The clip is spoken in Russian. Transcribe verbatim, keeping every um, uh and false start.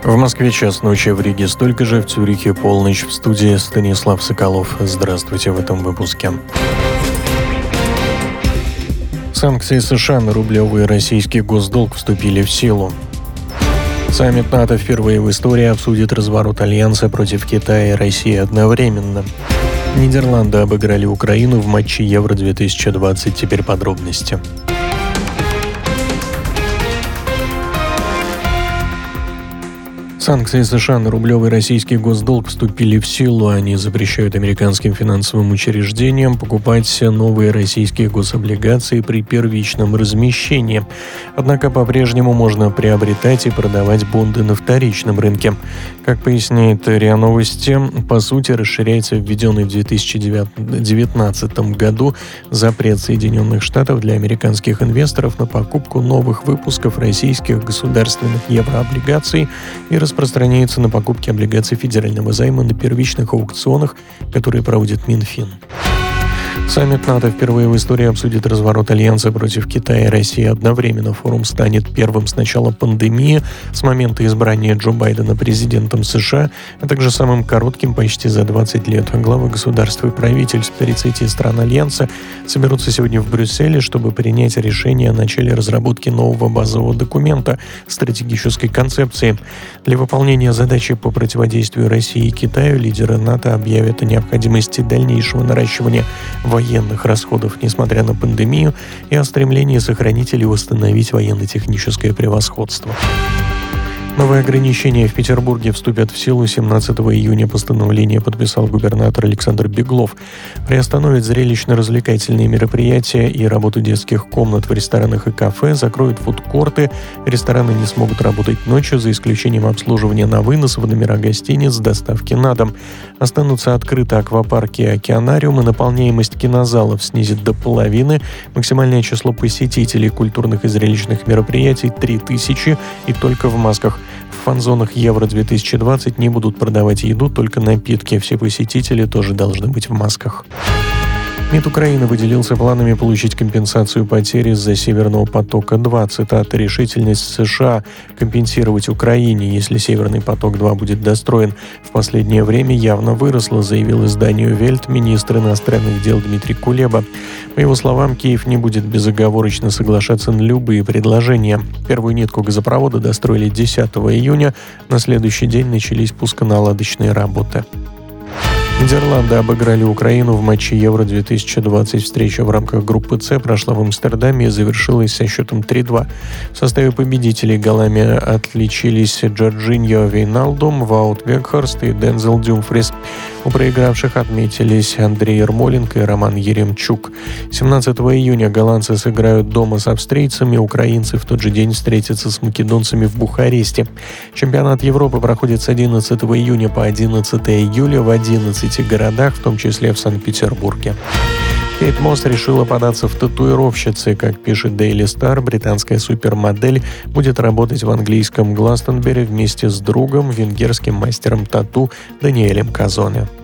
В Москве час ночи, в Риге столько же, в Цюрихе полночь. В студии Станислав Соколов. Здравствуйте в этом выпуске. Санкции США на рублевый российский госдолг вступили в силу. Саммит НАТО впервые в истории обсудит разворот Альянса против Китая и России одновременно. Нидерланды обыграли Украину в матче Евро-две тысячи двадцать. Теперь подробности. Санкции США на рублевый российский госдолг вступили в силу. Они запрещают американским финансовым учреждениям покупать новые российские гособлигации при первичном размещении. Однако по-прежнему можно приобретать и продавать бонды на вторичном рынке. Как поясняет РИА Новости, по сути расширяется введенный в две тысячи девятнадцатом году запрет Соединенных Штатов для американских инвесторов на покупку новых выпусков российских государственных еврооблигаций и распространяется на покупки облигаций федерального займа на первичных аукционах, которые проводит Минфин. Саммит НАТО впервые в истории обсудит разворот Альянса против Китая и России одновременно. Форум станет первым с начала пандемии, с момента избрания Джо Байдена президентом США, а также самым коротким почти за двадцать лет. Главы государств и правительств тридцати стран Альянса соберутся сегодня в Брюсселе, чтобы принять решение о начале разработки нового базового документа стратегической концепции. Для выполнения задачи по противодействию России и Китаю лидеры НАТО объявят о необходимости дальнейшего наращивания военных расходов, несмотря на пандемию, и о стремлении сохранить или восстановить военно-техническое превосходство. Новые ограничения в Петербурге вступят в силу семнадцатого июня. Постановление подписал губернатор Александр Беглов. Приостановят зрелищно-развлекательные мероприятия и работу детских комнат в ресторанах и кафе, закроют фудкорты, рестораны не смогут работать ночью, за исключением обслуживания на вынос в номера гостиниц, доставки на дом. Останутся открыты аквапарки и океанариумы, наполняемость кинозалов снизит до половины, максимальное число посетителей культурных и зрелищных мероприятий – три тысячи, и только в масках. В фан-зонах Евро-две тысячи двадцать не будут продавать еду, только напитки. Все посетители тоже должны быть в масках. МИД Украины выделился планами получить компенсацию потерь из-за Северного потока-два. Цитата: «Решительность США компенсировать Украине, если Северный поток-два будет достроен, в последнее время явно выросла», заявил изданию «Вельт» министр иностранных дел Дмитрий Кулеба. По его словам, Киев не будет безоговорочно соглашаться на любые предложения. Первую нитку газопровода достроили десятого июня. На следующий день начались пусконаладочные работы. Нидерланды обыграли Украину в матче Евро-две тысячи двадцать. Встреча в рамках группы С прошла в Амстердаме и завершилась со счетом три-два. В составе победителей голами отличились Джорджиньо Вейналдум, Ваут Векхорст и Дензел Дюмфрис. У проигравших отметились Андрей Ермоленко и Роман Еремчук. семнадцатого июня голландцы сыграют дома с австрийцами, украинцы в тот же день встретятся с македонцами в Бухаресте. Чемпионат Европы проходит с одиннадцатого июня по одиннадцатого июля в одиннадцати городах, в том числе в Санкт-Петербурге. Кейт Мосс решила податься в татуировщицы. Как пишет Daily Star, британская супермодель будет работать в английском Гластонбери вместе с другом, венгерским мастером тату Даниэлем Казоне.